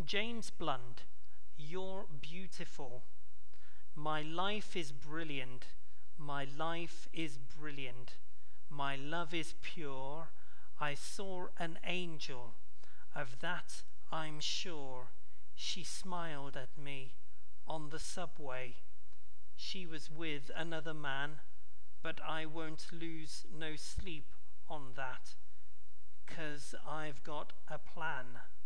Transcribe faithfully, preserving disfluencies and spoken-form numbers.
James Blunt, you're beautiful. My life is brilliant, my life is brilliant. My love is pure, I saw an angel, of that I'm sure. She smiled at me on the subway. She was with another man, but I won't lose no sleep on that, 'cause I've got a plan.